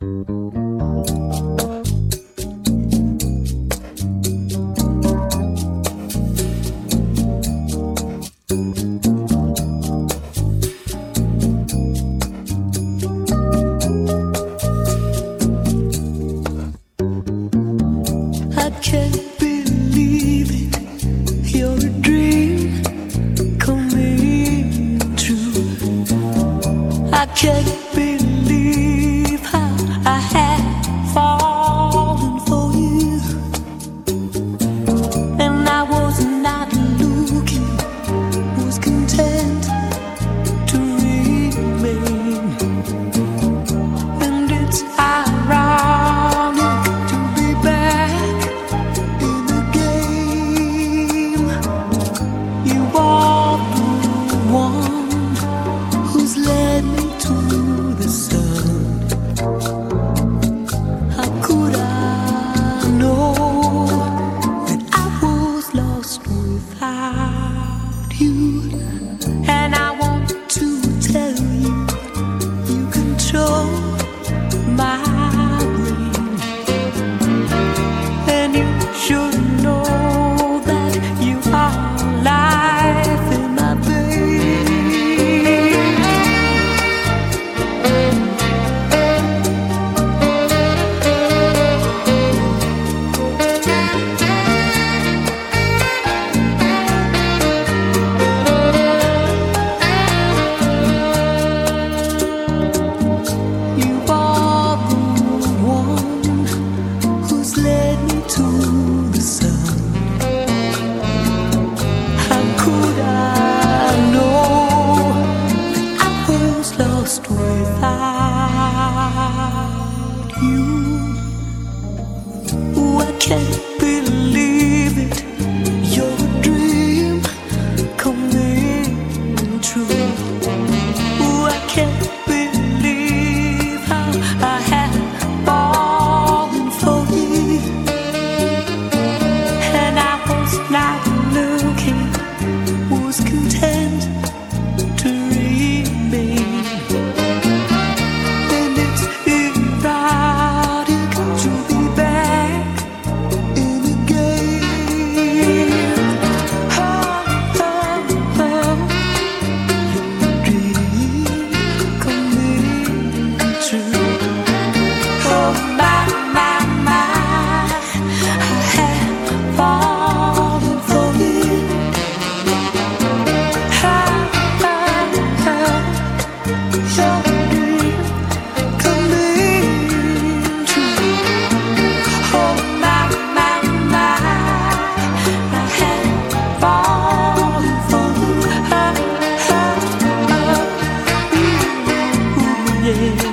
I can't believe it, you're a dream coming true. I can't believe how I had fallen for you, and I was not looking, was content to remain. And it's ironic to be back in the game. You are the one who's led me to the sun. How could I know that I was lost without you? And I want to tell you, you control my brain, and you should know that you are life in my veins. You are the one who's led me to the sun. How could I know that I was lost without you? Oh, I can't believe it, you're a dream coming true. Oh, I can't believe how I had fallen for you, and I was not looking, was content to remain. And it's erotic to be back in the game. Oh, oh, oh, your dream coming true. Oh, my, I had fallen for you. Oh, your dream coming true. Oh, my, I had fallen for you. Oh, yeah.